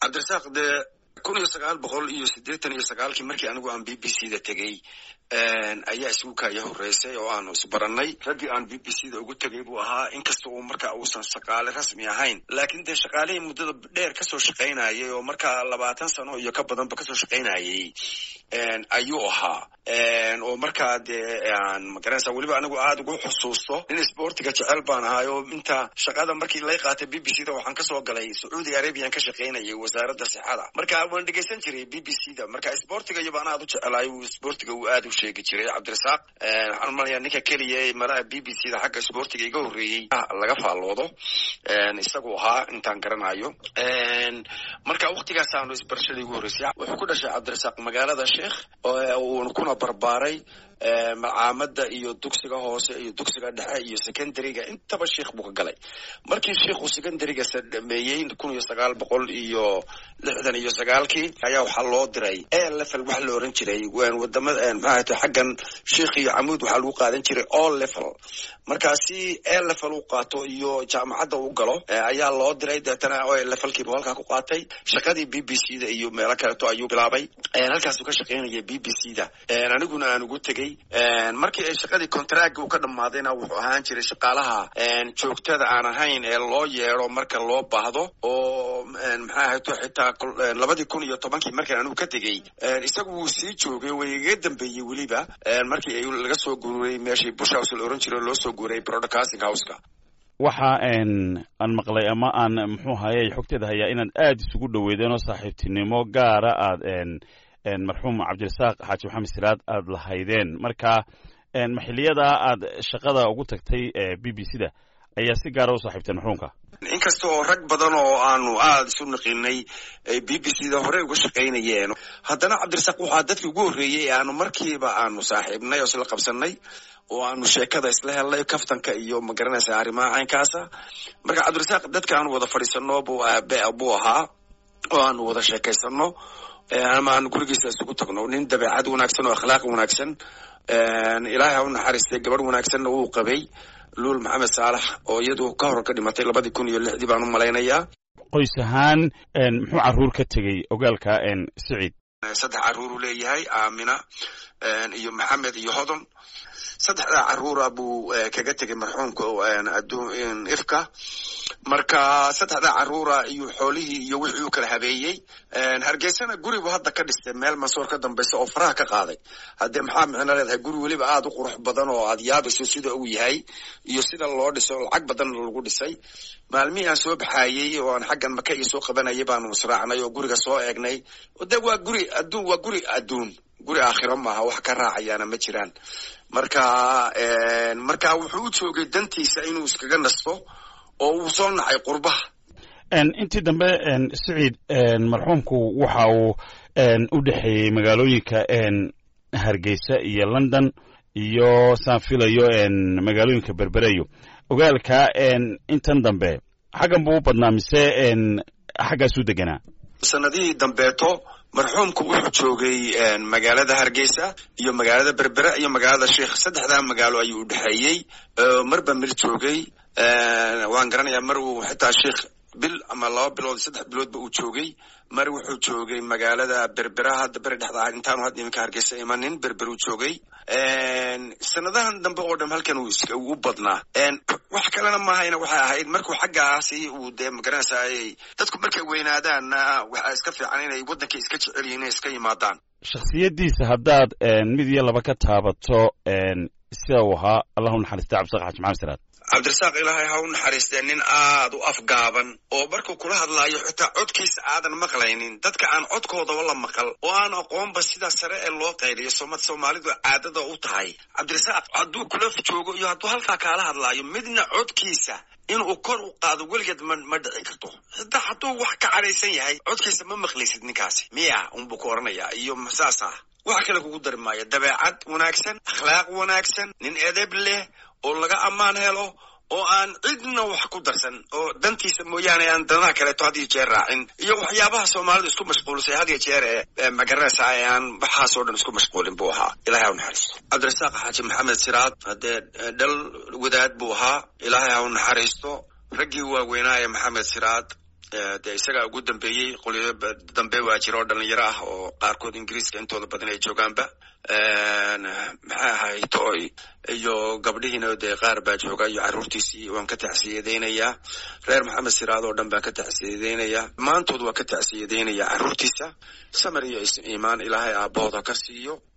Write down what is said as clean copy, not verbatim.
cabdirasaaq dee 1989 markii anigu aan BBC da tegey ayaa iskuulkaya horeysay oo aanu isbarannay raggii aan BBC da ugu tegay buu ahaa inkasta uu markaa uusan shaqaale rasmi ahayn laakiin dee shaqaalihii muddada dheer kasoo shaqaynayay oo markaa 20 sano iyo ka badanba kasoo shaqaynayay ayuu ahaa oo markaa dee aan magaranaysaa weliba anigu aad ugu xusuusto nin isboortiga jecel baan ahay oo inta shaqada markii lay qaatay BBC da waxaan kasoo galay Saudi Arabia ka shaqaynayay wasaaradda sixada marka waan dhegeysan jiray BBC da marka isboortiga iyo baan aad u jecelahay isboortiga uu aad u sheegi jiray cabdirasaaq waxaan malayaa ninka keliya maraha BBC da xagga isboortiga iga horreeyay laga faaloodo isagu ahaa intaan garanayo marka waqtigaas aanu isbarashadii ugu horreysay wuxuu ku dhashay cabdirasaaq magaalada Sheekh oo kuna barbaaray macaamada iyo dugsiga hoose iyo dugsiga dhexe iyo secondary-ga intaba Sheekh buu ka galay markii Sheekh uu secondary-ga sameeyay 1969 ayaa waxa loo diray level wax la oran jiray wadamada maxaa xaggan Sheekh iyo Amuud waxa lagu qaadan jiray all level markaasi level uu qaato iyo jaamacadda uu galo ayaa loo diray dadana levelkii buu halka ku qaatay shaqadii BBC da iyo meelo kale oo ayuu bilaabay halkaas uu ka shaqeynayay BBC da aniguna aan ugu tagay markii ay shaqadii contract uu ka dhamaadayna wuxuu ahaan jiray shaqaalaha joogtada aan ahayn ee loo yeero marka loo baahdo oo maxaa hayto xitaa 2010 markii anigu ka tagay isagu uu sii joogay way iga dambeeyay waliba markii ay laga soo guuray meeshii Bush House la oran jiray loo soo guuray Broadcasting House-ka waxa aan maqlay ama aan muxuu hayay xogteeda hayaa inaan aad isugu dhaweedeen oo saaxiibtinimo gaara aad marxuum cabdirasaaq xaaji maxamed siraad aad lahaydeen marka maxiliyada aad shaqada ugu tagtay BBC da ayaa si gaar ah u saaxiibteen marxuumka inkasta oo rag badan oo aanu aad isu naqinay BBC da hore uga shaqaynayeen haddana cabdirasaaq waxaa dadkii ugu horreeyay aanu markiiba aanu saaxiibnay oo isla qabsanay oo aanu sheekada isla helnay kaftanka iyo magaranaysa arrimaha caynkaasa marka cabdirasaaq dadka aanu wada fadhiisano buu ahaa oo aanu wada sheekaysano ama aan gurigiisa isugu tagno nin dabeecad wanaagsan oo akhlaaq wanaagsan ilaahay ha u naxariistay gabadh wanaagsanna uu qabay luul maxamed saalax oo iyadu ka hor ka dhimatay 2006 baan u malaynayaa qoys ahaan muxuu caruur ka tegay ogaalka Saciid 3 caruur uu leeyahay Aamina iyo Maxamed iyo Hodon 3 caruur buu kaga tegay marxuumka adduun ifka marka 3 caruur iyo xoolihii iyo wixii uu kala habeeyay Hargeysana gurigu hadda ka dhistay meel Mansoor ka dambaysa oo faraha ka qaaday hadda maxaa macna leedahay guri waliba aad u qurux badan oo aad yaabiso sida uu yahay iyo sida loo dhiso lacag badan lagu dhisay maalmihii aan soo baxayay oo aan xaggan Maka iyo soo qabanayay baan musraacnay oo guriga soo eegnay wada waa guri adduun guri aakhiro maaha wax ka raacayaana ma jiraan marka wuxuu u joogay dantiisa inuu iskaga nasto oo uu soo nacay qurbaha intii dambe Saciid marxuumku waxa uu u dhaxeeyay magaalooyinka Hargeysa iyo London iyo San Filayo magaalooyinka Berberayo ogaalka intan dambe xagan buu badnaa mise xagaas u deganaa sanadihii dambeeto marxuumku wuxuu joogay magaalada Hargeysa iyo magaalada Berbera iyo magaalada Sheekh 3 magaalo ayuu u dhaxeeyay marba mid joogay waan garanayaa mar uu xitaa Sheekh bil ama 2 bilood 3 biloodba uu joogay mar wuxuu joogay magaalada Berbera hadda bari dhexda intaanu hadda iminka Hargeysa imanin Berber uu joogay sanadahan dambe oo dhan halkan uu u badnaa wax kalena ma hayna waxa ahayd markuu xaggaasi uu de magaranayay dadku markay weynaadaan waxa iska fiican inay wadanka iska jecel yihiin iska yimaadaan shakhsiyadiisa haddaad mid iyo laba ka taabato sida uu ahaa Allahu naxariista cabdirasaaq xaaji maxamed siraad cabdirasaaq ilaahay ha u naxariistay nin aad u afgaaban oo markuu kula hadlaayo xitaa codkiisa aadan maqlaynin dadka aan codkooda wala maqal oo aan aqoonba sida sare ee loo qayliyo Soomaalidu caadada u tahay cabdirasaaq hadduu kula joogo iyo hadduu halkaa kaala hadlaayo midna codkiisa inuu kor u qaado weligeed ma dhici karto xitaa hadduu wax ka caraysan yahay codkiisa ma maqlaysid ninkaasi miya unbuu ku oranayaa iyo masaasa wax kale kugu dari maayo dabeecad wanaagsan akhlaaq wanaagsan nin edeb leh oo laga ammaan helo oo aan cidna wax ku darsan oo dantiisa mooyaane aan danaha kaleeto had iyo jeer raacin iyo waxyaabaha Soomaalidu isku mashquulisay had iyo jeer magaranaysa aan waxaas oo dhan isku mashquulin buu ahaa ilaahay ha u naxariisto cabdirasaaq xaaji maxamed siraad hadee dhal wadaad buu ahaa ilaahay ha u naxariisto raggii waaweynaa maxamed siraad dee isagaa ugu dambeeyey qolyo dambe waa jira oo dhalinyaro ah oo qaarkood ingiriiska intooda badan ay joogaanba maxay ahayd iyo gabdhihiina dee qaar baa jooga iyo carruurtiisii waan ka tacsiyadeynayaa reer maxamed siraad oo dhan baan ka tacsiyadeynayaa maantood waa ka tacsiyadeynayaa carruurtiisa samar iyo iimaan ilaahay aabbahooda ka siiyo